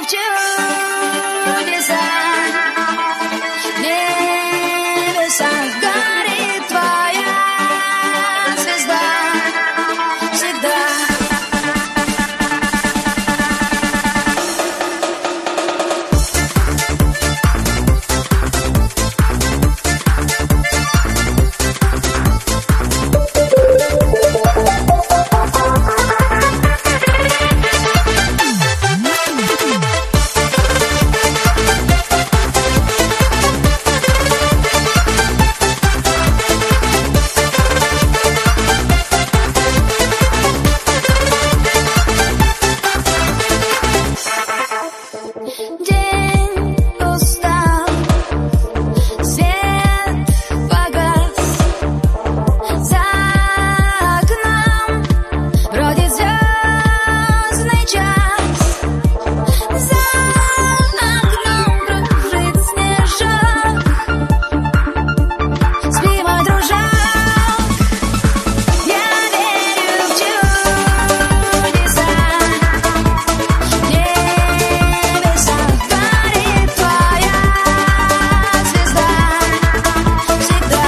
чудеса, в небесах горит твоя звезда всегда. День устал, свет погас, за окном бродит звездный час, за окном кружит снежок. Спи, мой дружок, я верю в чудеса, в небесах горит твоя звезда всегда.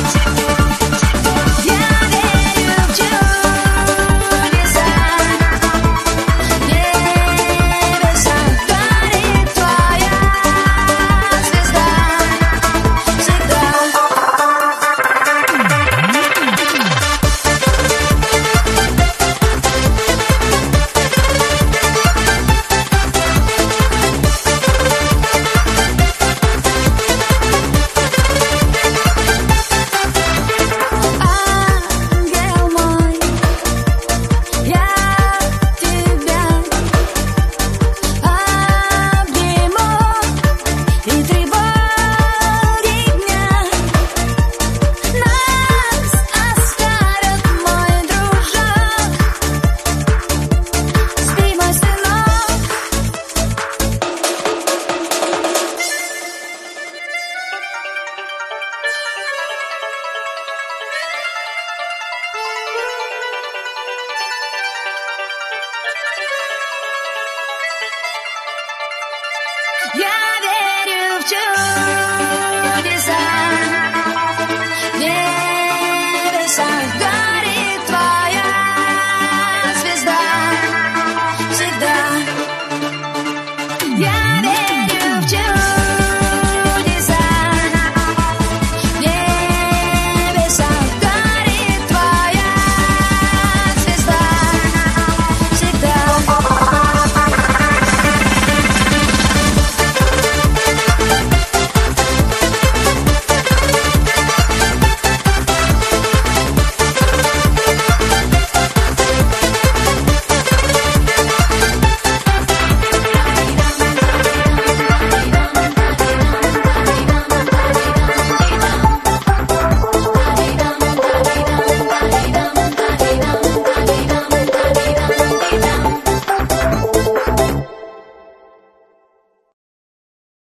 Я верю в чудеса, в небесах горит твоя звезда всегда. Ангел мой, я тебя обниму, и тревоги дня нас оставят, мой дружок. Спи, мой сынок. Я верю в чудеса.